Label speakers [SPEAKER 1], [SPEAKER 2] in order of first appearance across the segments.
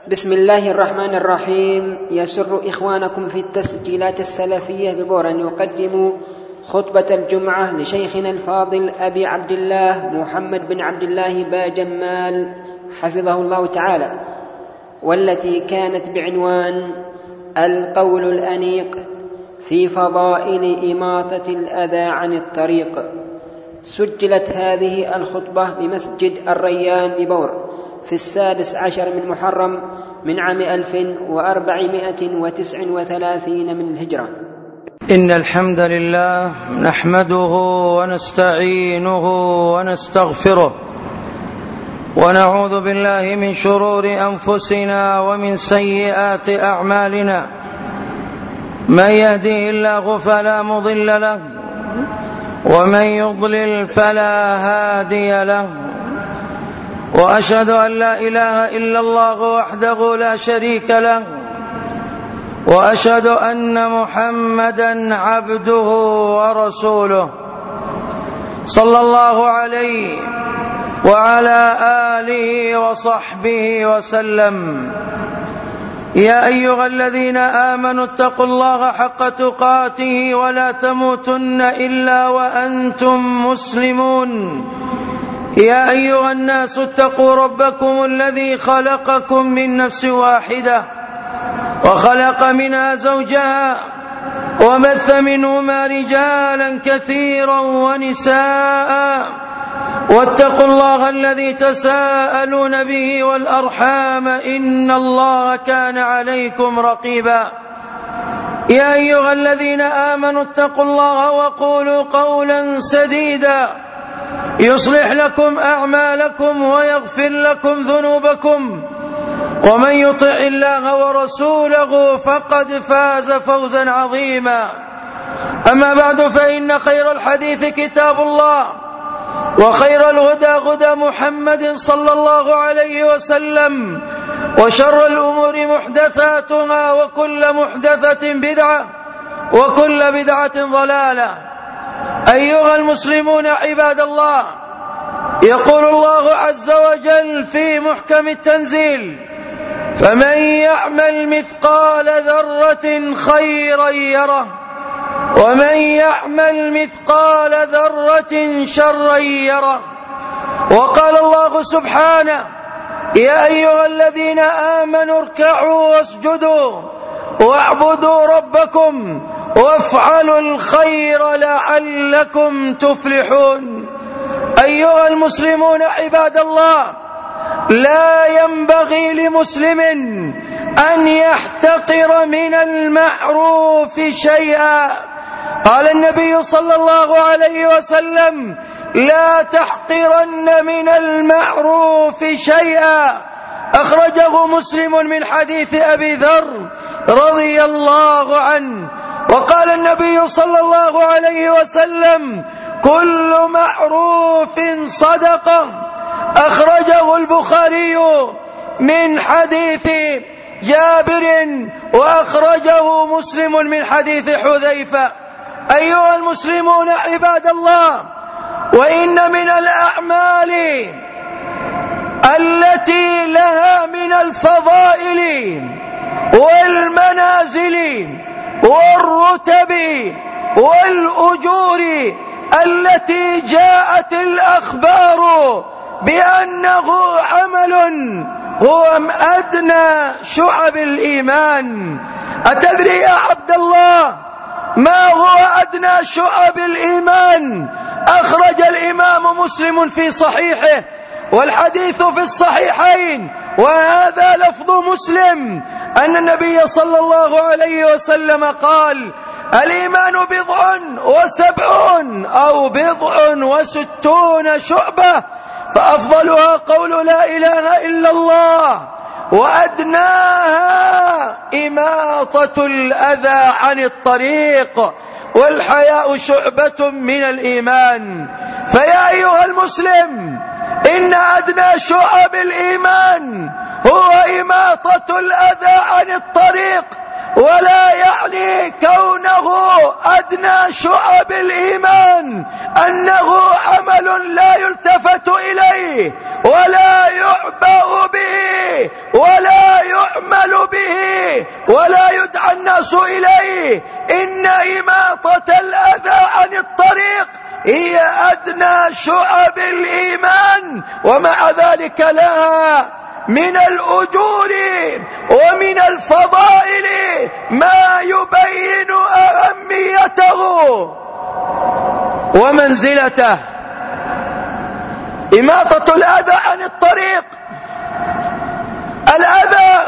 [SPEAKER 1] بسم الله الرحمن الرحيم. يسر إخوانكم في التسجيلات السلفية ببور أن يقدموا خطبة الجمعة لشيخنا الفاضل أبي عبد الله محمد بن عبد الله باجمال حفظه الله تعالى، والتي كانت بعنوان القول الأنيق في فضائل إماطة الأذى عن الطريق. سجلت هذه الخطبة بمسجد الريان ببور في 16 من محرم من عام 1439 من الهجرة.
[SPEAKER 2] إن الحمد لله نحمده ونستعينه ونستغفره ونعوذ بالله من شرور أنفسنا ومن سيئات أعمالنا. من يهده الله فلا مضل له ومن يضلل فلا هادي له، وأشهد أن لا إله إلا الله وحده لا شريك له، وأشهد أن محمدا عبده ورسوله صلى الله عليه وعلى آله وصحبه وسلم. يا أيها الذين آمنوا اتقوا الله حق تقاته ولا تموتن إلا وأنتم مسلمون. يا أيها الناس اتقوا ربكم الذي خلقكم من نفس واحدة وخلق منها زوجها وبث منهما رجالا كثيرا ونساء، واتقوا الله الذي تساءلون به والأرحام إن الله كان عليكم رقيبا. يا أيها الذين آمنوا اتقوا الله وقولوا قولا سديدا يصلح لكم أعمالكم ويغفر لكم ذنوبكم، ومن يطع الله ورسوله فقد فاز فوزا عظيما. أما بعد، فإن خير الحديث كتاب الله، وخير الهدى هدى محمد صلى الله عليه وسلم، وشر الأمور محدثاتها، وكل محدثة بدعة، وكل بدعة ضلالة. أيها المسلمون عباد الله، يقول الله عز وجل في محكم التنزيل: فمن يعمل مثقال ذرة خيرا يره، ومن يعمل مثقال ذرة شرا يره. وقال الله سبحانه: يا أيها الذين آمنوا اركعوا واسجدوا واعبدوا ربكم وافعلوا الخير لعلكم تفلحون. أيها المسلمون عباد الله، لا ينبغي لمسلم أن يحتقر من المعروف شيئا. قال النبي صلى الله عليه وسلم: لا تحقرن من المعروف شيئا. أخرجه مسلم من حديث أبي ذر رضي الله عنه. وقال النبي صلى الله عليه وسلم: كل معروف صدقة. أخرجه البخاري من حديث جابر، وأخرجه مسلم من حديث حذيفة. أيها المسلمون عباد الله، وإن من الأعمال التي لها من الفضائل والمنازل والرتب والأجور التي جاءت الأخبار بأنه عمل هو أدنى شعب الإيمان. أتدري يا عبد الله ما هو أدنى شعب الإيمان؟ أخرج الإمام مسلم في صحيحه، والحديث في الصحيحين، وهذا لفظ مسلم، أن النبي صلى الله عليه وسلم قال: الإيمان 70 أو 60 شعبة، فأفضلها قول لا إله إلا الله، وأدناها إماطة الأذى عن الطريق، والحياء شعبة من الإيمان. فيا أيها المسلم، إن أدنى شعب الإيمان هو إماطة الأذى عن الطريق، ولا يعني كونه أدنى شعب الإيمان أنه عمل لا يلتفت إليه ولا يعبأ به ولا يعمل به ولا يدعى الناس إليه. إن إماطة الأذى عن الطريق هي أدنى شعب الإيمان، ومع ذلك لها من الأجور ومن الفضائل ما يبين أهميته ومنزلته. إماطة الأذى عن الطريق، الأذى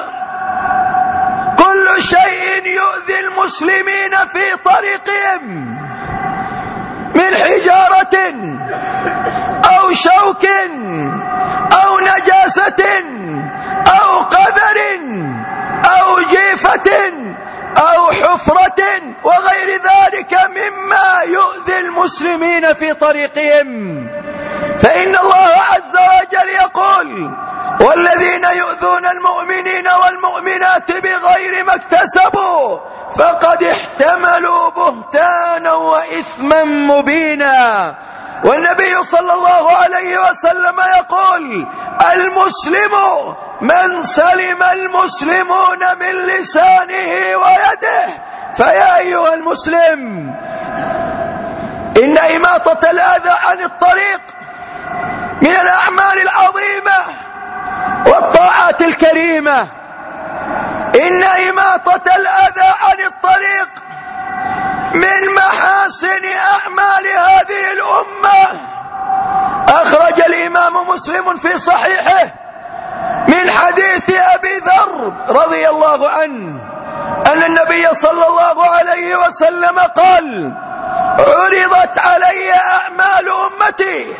[SPEAKER 2] كل شيء يؤذي المسلمين في طريقهم من حجارة أو شوك أو نجاسة أو قذر أو جيفة أو حفرة وغير ذلك مما يؤذي المسلمين في طريقهم. فإن الله عز وجل يقول: والذين يؤذون المؤمنين والمؤمنات بغير ما اكتسبوا فقد احتملوا بهتانا وإثما مبينا. والنبي صلى الله عليه وسلم يقول: المسلم من سلم المسلمون من لسانه ويده. فيا أيها المسلم، إن إماطة الأذى عن الطريق من الأعمال العظيمة والطاعات الكريمة. إن إماطة الأذى عن الطريق من محاسن أعمال هذه الأمة. أخرج الإمام مسلم في صحيحه من حديث أبي ذر رضي الله عنه أن النبي صلى الله عليه وسلم قال: عرضت علي أعمال أمتي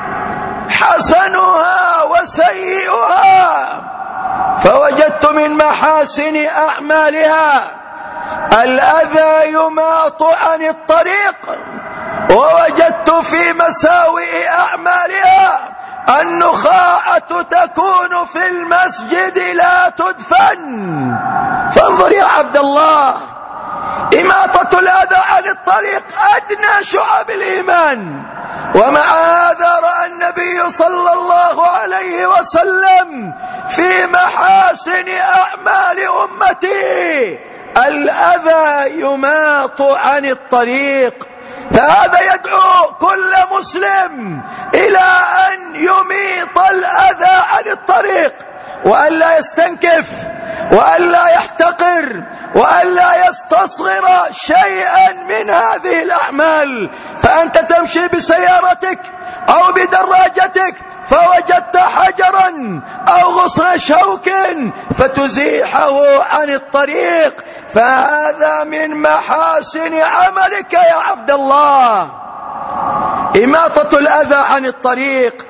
[SPEAKER 2] حسنها وسيئها، فوجدت من محاسن أعمالها الأذى يماط عن الطريق، ووجدت في مساوئ أعمالها النخاعة تكون في المسجد لا تدفن. فانظر يا عبد الله، إماطة الأذى عن الطريق أدنى شعب الإيمان، ومع هذا رأى النبي صلى الله عليه وسلم في محاسن أعمال أمته الأذى يماط عن الطريق. فهذا يدعو كل مسلم إلى أن يميط الأذى عن الطريق، وأن لا يستنكف، وأن لا يحتقر، وأن لا يستصغر شيئا من هذه الأعمال. فأنت تمشي بسيارتك أو بدراجتك فوجدت حجرا أو غصن شوك فتزيحه عن الطريق، فهذا من محاسن عملك يا عبد الله. إماطة الأذى عن الطريق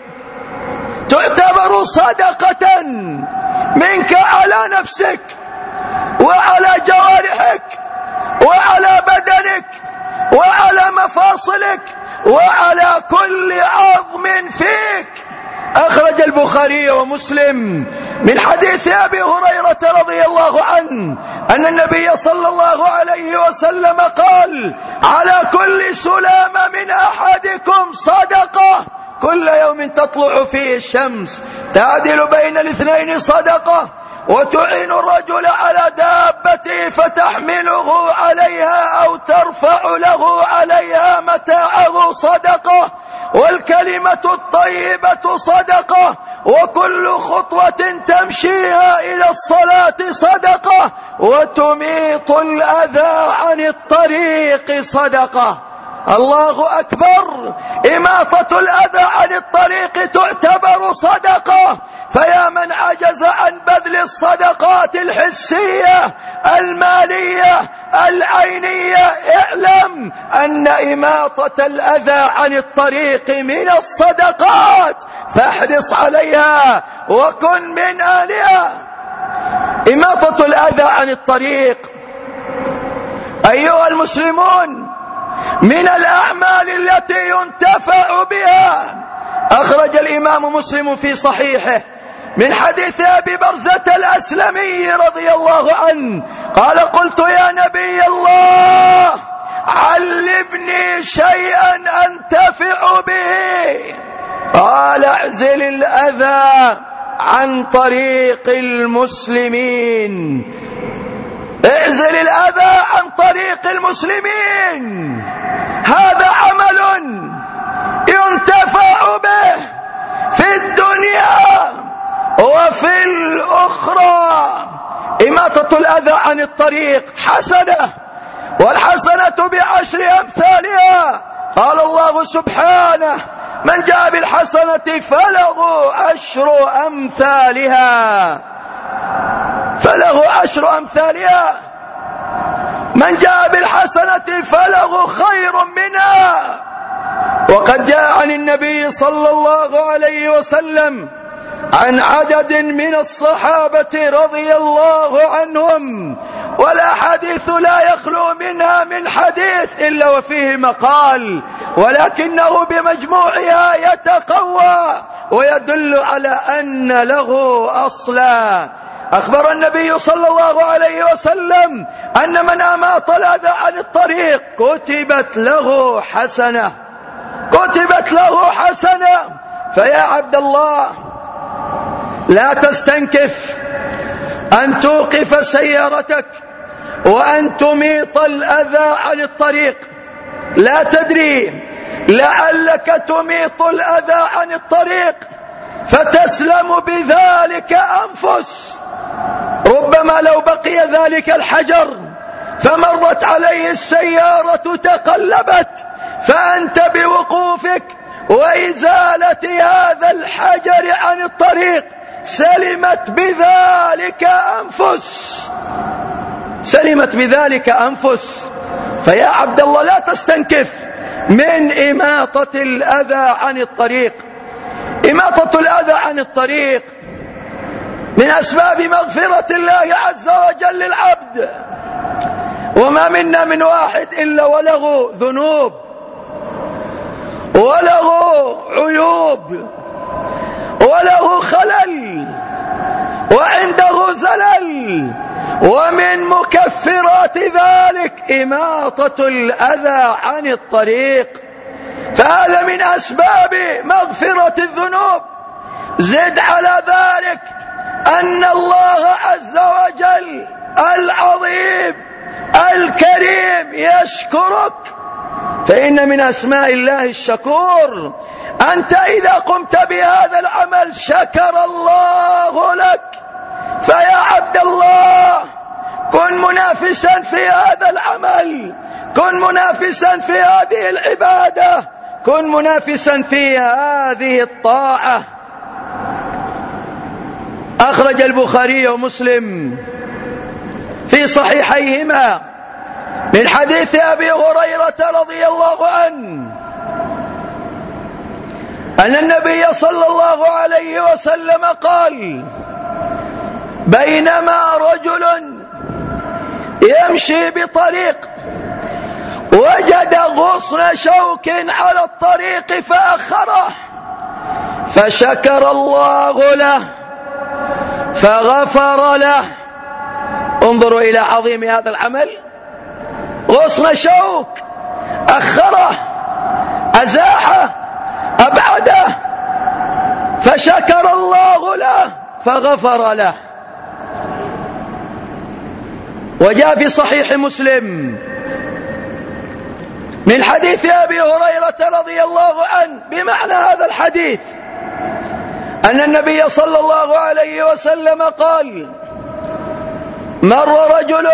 [SPEAKER 2] تعتبر صدقة منك على نفسك وعلى جوارحك وعلى بدنك وعلى مفاصلك وعلى كل عظم فيك. أخرج البخاري ومسلم من حديث أبي هريرة رضي الله عنه أن النبي صلى الله عليه وسلم قال: على كل سلام من أحدكم صدقة، كل يوم تطلع فيه الشمس تعدل بين الاثنين صدقة، وتعين الرجل على دابته فتحمله عليها أو ترفع له عليها متاعه صدقة، والكلمة الطيبة صدقة، وكل خطوة تمشيها إلى الصلاة صدقة، وتميط الأذى عن الطريق صدقة. الله أكبر! إماطة الأذى عن الطريق تعتبر صدقة. فيا من عجز عن بذل الصدقات الحسية المالية العينية، اعلم أن إماطة الأذى عن الطريق من الصدقات، فاحرص عليها وكن من أهلها. إماطة الأذى عن الطريق أيها المسلمون من الأعمال التي ينتفع بها. أخرج الإمام مسلم في صحيحه من حديث أبي برزة الأسلمي رضي الله عنه قال: قلت يا نبي الله علمني شيئا أنتفع به. قال: اعزل الأذى عن طريق المسلمين. اعزل الأذى عن طريق المسلمين، هذا عمل ينتفع به في الدنيا وفي الأخرى. إماطة الأذى عن الطريق حسنة، والحسنة بعشر أمثالها. قال الله سبحانه: من جاء بالحسنة فله عشر أمثالها، فله عشر أمثالها. من جاء بالحسنة فله خير منها. وقد جاء عن النبي صلى الله عليه وسلم عن عدد من الصحابة رضي الله عنهم، والأحاديث لا يخلو منها من حديث إلا وفيه مقال، ولكنه بمجموعها يتقوى ويدل على أن له أصلا. أخبر النبي صلى الله عليه وسلم أن من أماط الأذى عن الطريق كتبت له حسنة، كتبت له حسنة. فيا عبد الله، لا تستنكف أن توقف سيارتك وأن تميط الأذى عن الطريق. لا تدري، لعلك تميط الأذى عن الطريق فتسلم بذلك أنفس. ربما لو بقي ذلك الحجر فمرت عليه السيارة تقلبت، فأنت بوقوفك وإزالة هذا الحجر عن الطريق سلمت بذلك أنفس، سلمت بذلك أنفس. فيا عبد الله، لا تستنكف من إماطة الأذى عن الطريق. إماطة الأذى عن الطريق من أسباب مغفرة الله عز وجل للعبد. وما منا من واحد إلا وله ذنوب وله عيوب وله خلل وعنده زلل، ومن مكفرات ذلك إماطة الأذى عن الطريق. فهذا من أسباب مغفرة الذنوب. زد على ذلك أن الله عز وجل العظيم الكريم يشكرك، فإن من أسماء الله الشكور. أنت إذا قمت بهذا العمل شكر الله لك. فيا عبد الله، كن منافسا في هذا العمل، كن منافسا في هذه العبادة، كن منافسا في هذه الطاعة. أخرج البخاري ومسلم في صحيحيهما من حديث أبي هريرة رضي الله عنه أن النبي صلى الله عليه وسلم قال: بينما رجل يمشي بطريق وجد غصن شوك على الطريق فأخره، فشكر الله له فغفر له. انظروا إلى عظيم هذا العمل. غصن شوك أخره، أزاحه، أبعده، فشكر الله له فغفر له. وجاء في صحيح مسلم من حديث أبي هريرة رضي الله عنه بمعنى هذا الحديث أن النبي صلى الله عليه وسلم قال: مر رجل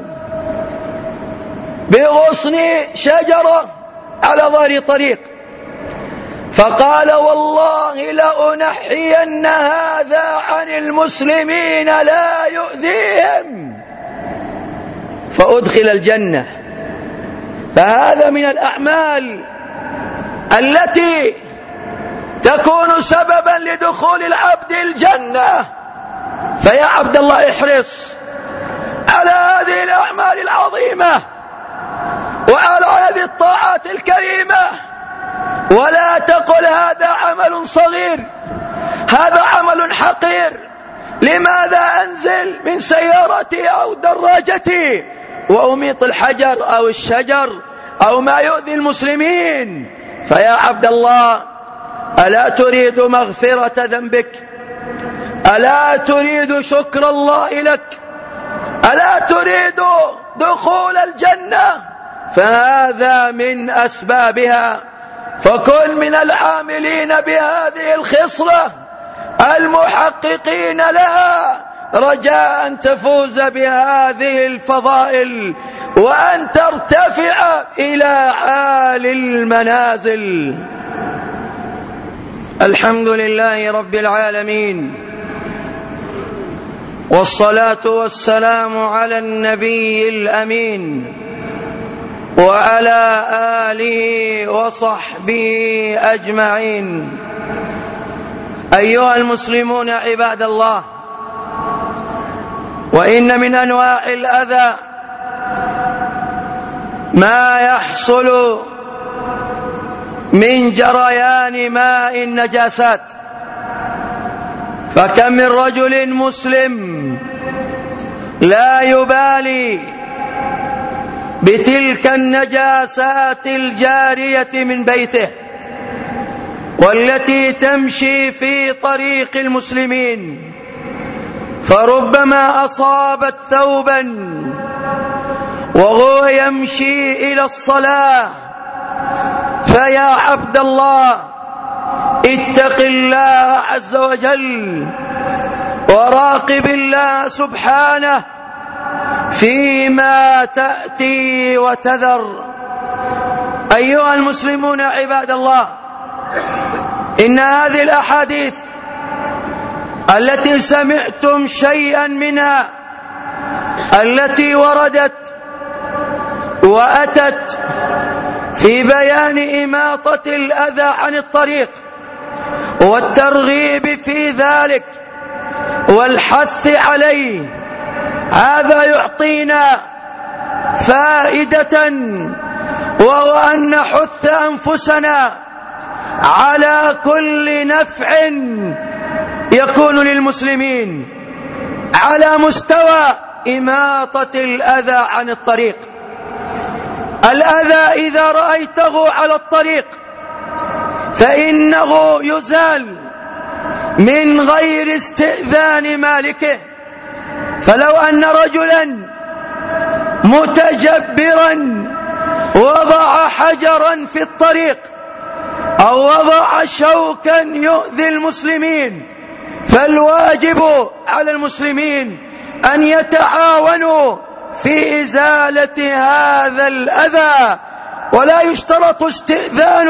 [SPEAKER 2] بغصن شجرة على ظهر طريق، فقال: والله لأنحين هذا عن المسلمين لا يؤذيهم فأدخل الجنة. فهذا من الأعمال التي تكون سببا لدخول العبد الجنة. فيا عبد الله، احرص على هذه الأعمال العظيمة وعلى هذه الطاعات الكريمة، ولا تقل هذا عمل صغير، هذا عمل حقير. لماذا أنزل من سيارتي أو دراجتي وأميط الحجر أو الشجر أو ما يؤذي المسلمين؟ فيا عبد الله، ألا تريد مغفرة ذنبك؟ ألا تريد شكر الله لك؟ ألا تريد دخول الجنة؟ فهذا من أسبابها. فكن من العاملين بهذه الخصلة المحققين لها، رجاء أن تفوز بهذه الفضائل وأن ترتفع إلى عالي المنازل. الحمد لله رب العالمين، والصلاة والسلام على النبي الأمين وعلى آله وصحبه أجمعين. أيها المسلمون عباد الله، وإن من أنواع الأذى ما يحصل من جريان ماء النجاسات. فكم من رجل مسلم لا يبالي بتلك النجاسات الجارية من بيته والتي تمشي في طريق المسلمين، فربما أصابت ثوبا وهو يمشي إلى الصلاة. فيا عبد الله، اتق الله عز وجل وراقب الله سبحانه فيما تأتي وتذر. أيها المسلمون عباد الله، إن هذه الأحاديث التي سمعتم شيئا منها التي وردت وأتت في بيان إماطة الأذى عن الطريق والترغيب في ذلك والحث عليه، هذا يعطينا فائدة، وهو أن نحث أنفسنا على كل نفع يكون للمسلمين على مستوى إماطة الأذى عن الطريق. الأذى إذا رأيته على الطريق فإنه يزال من غير استئذان مالكه. فلو أن رجلا متجبرا وضع حجرا في الطريق أو وضع شوكا يؤذي المسلمين، فالواجب على المسلمين أن يتعاونوا في إزالة هذا الأذى، ولا يشترط استئذان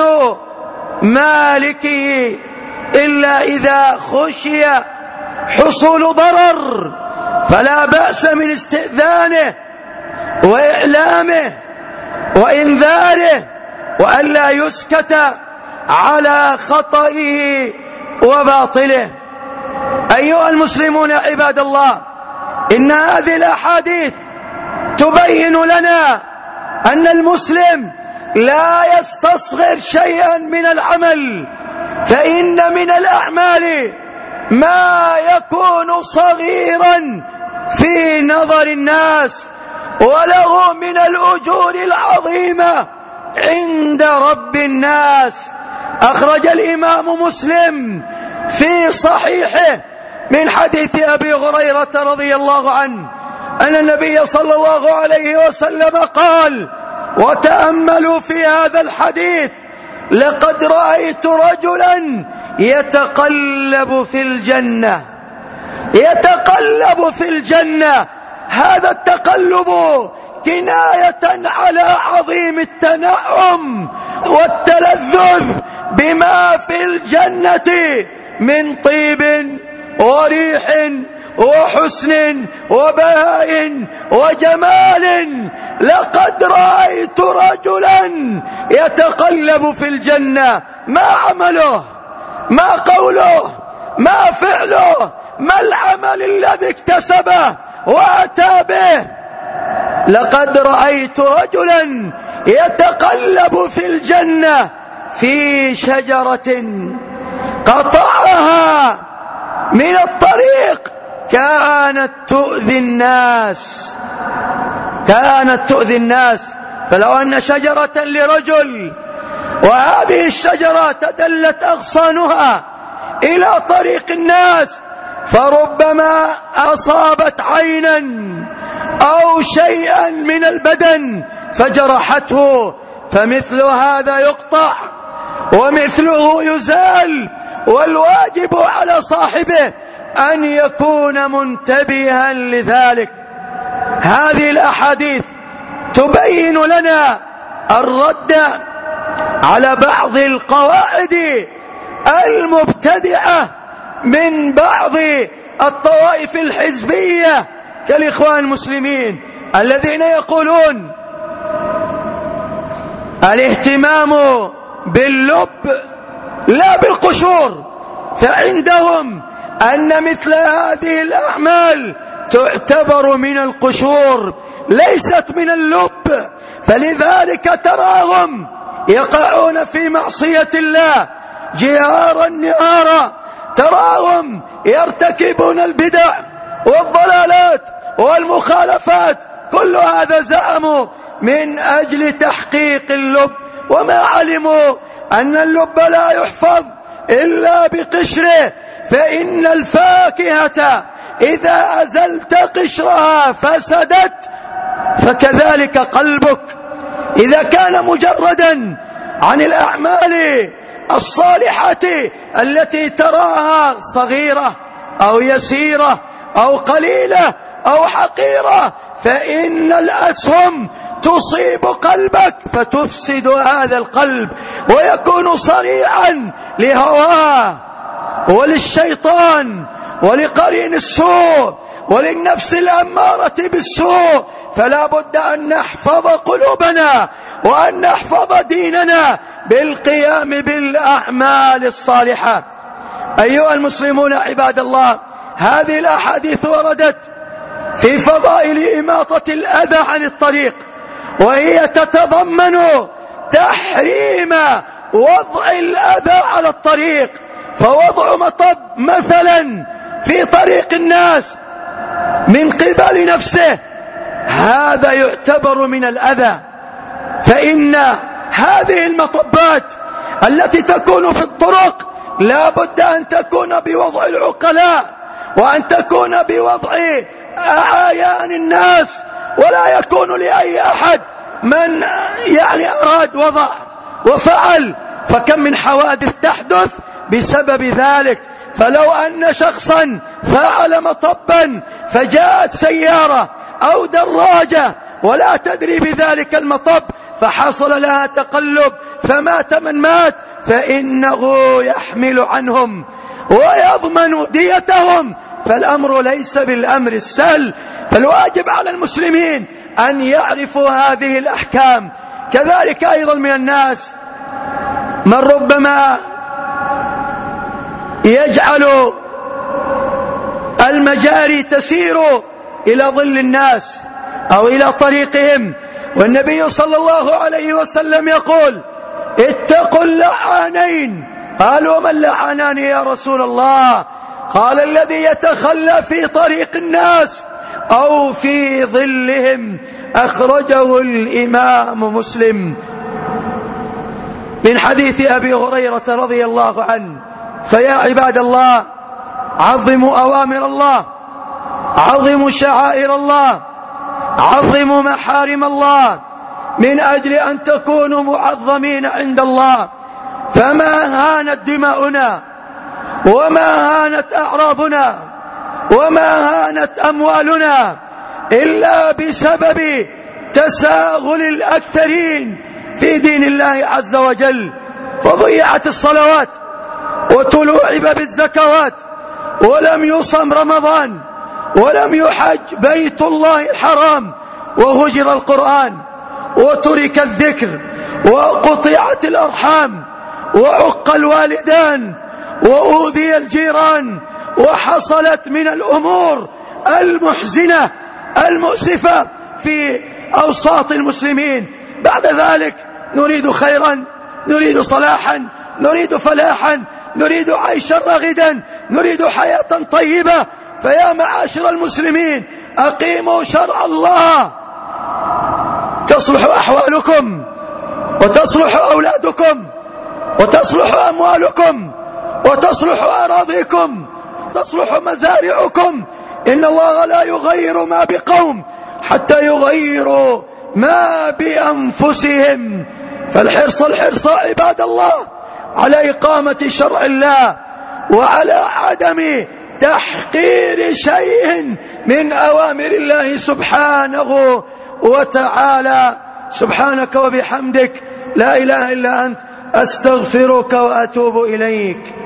[SPEAKER 2] مالكه إلا إذا خشي حصول ضرر، فلا بأس من استئذانه وإعلامه وإنذاره، وألا يسكت على خطئه وباطله. أيها المسلمون عباد الله، إن هذه الأحاديث تبين لنا أن المسلم لا يستصغر شيئا من العمل، فإن من الأعمال ما يكون صغيرا في نظر الناس وله من الأجور العظيمة عند رب الناس. أخرج الإمام مسلم في صحيحه من حديث أبي هريرة رضي الله عنه أن النبي صلى الله عليه وسلم قال، وتأملوا في هذا الحديث: لقد رأيت رجلا يتقلب في الجنة. يتقلب في الجنة، هذا التقلب كناية على عظيم التنعم والتلذذ بما في الجنة من طيب وريح وحسن وبهاء وجمال. لقد رأيت رجلا يتقلب في الجنة، ما عمله؟ ما قوله؟ ما فعله؟ ما العمل الذي اكتسبه وأتى به؟ لقد رأيت رجلا يتقلب في الجنة في شجرة قطعها من الطريق كانت تؤذي الناس. فلو أن شجرة لرجل وهذه الشجرة تدلت أغصانها إلى طريق الناس فربما أصابت عينا أو شيئا من البدن فجرحته، فمثل هذا يقطع ومثله يزال، والواجب على صاحبه أن يكون منتبها لذلك. هذه الأحاديث تبين لنا الرد على بعض القواعد المبتدعة من بعض الطوائف الحزبية كالإخوان المسلمين الذين يقولون الاهتمام باللب لا بالقشور، فعندهم أن مثل هذه الأعمال تعتبر من القشور ليست من اللب، فلذلك تراهم يقعون في معصية الله جهارا نهارا، تراهم يرتكبون البدع والضلالات والمخالفات، كل هذا زعموا من أجل تحقيق اللب، وما علموا أن اللب لا يحفظ إلا بقشره، فإن الفاكهة إذا أزلت قشرها فسدت، فكذلك قلبك إذا كان مجردا عن الأعمال الصالحة التي تراها صغيرة أو يسيرة أو قليلة أو حقيرة، فإن الأسهم تصيب قلبك فتفسد هذا القلب ويكون صريعا لهواه وللشيطان ولقرين السوء وللنفس الأمارة بالسوء. فلا بد أن نحفظ قلوبنا وأن نحفظ ديننا بالقيام بالأعمال الصالحة. أيها المسلمون عباد الله، هذه الأحاديث وردت في فضائل إماطة الأذى عن الطريق، وهي تتضمن تحريم وضع الأذى على الطريق، فوضع مطب مثلا في طريق الناس من قبل نفسه هذا يعتبر من الأذى، فإن هذه المطبات التي تكون في الطرق لا بد أن تكون بوضع العقلاء وأن تكون بوضع أعيان الناس، ولا يكون لأي أحد من أراد وضع وفعل، فكم من حوادث تحدث بسبب ذلك. فلو أن شخصا فعل مطبا فجاءت سيارة أو دراجة ولا تدري بذلك المطب فحصل لها تقلب فمات من مات، فإنه يحمل عنهم ويضمن ديتهم، فالأمر ليس بالأمر السهل. فالواجب على المسلمين أن يعرفوا هذه الأحكام. كذلك أيضا من الناس من ربما يجعل المجاري تسير إلى ظل الناس أو إلى طريقهم، والنبي صلى الله عليه وسلم يقول اتقوا اللعانين. قالوا وما اللعانان يا رسول الله؟ قال الذي يتخلى في طريق الناس أو في ظلهم. أخرجه الإمام مسلم من حديث أبي هريرة رضي الله عنه. فيا عباد الله، عظموا أوامر الله، عظموا شعائر الله، عظموا محارم الله من أجل أن تكونوا معظمين عند الله. فما هانت دماؤنا وما هانت أعراضنا وما هانت أموالنا إلا بسبب تساهل الأكثرين في دين الله عز وجل، فضيعت الصلوات وتلوعب بالزكوات ولم يصم رمضان ولم يحج بيت الله الحرام وهجر القرآن وترك الذكر وقطعت الأرحام وعق الوالدان وأوذي الجيران، وحصلت من الأمور المحزنة المؤسفة في أوساط المسلمين. بعد ذلك نريد خيرا، نريد صلاحا، نريد فلاحا، نريد عيشا رغدا، نريد حياة طيبة. فيا معاشر المسلمين، أقيموا شرع الله تصلح أحوالكم وتصلح أولادكم وتصلح أموالكم وتصلح أراضيكم
[SPEAKER 3] تصلح مزارعكم. إن الله لا يغير ما بقوم حتى يغيروا ما بأنفسهم. فالحرص عباد الله على إقامة شرع الله وعلى عدم تحقير شيء من أوامر الله سبحانه وتعالى. سبحانك وبحمدك لا إله إلا أنت أستغفرك وأتوب إليك.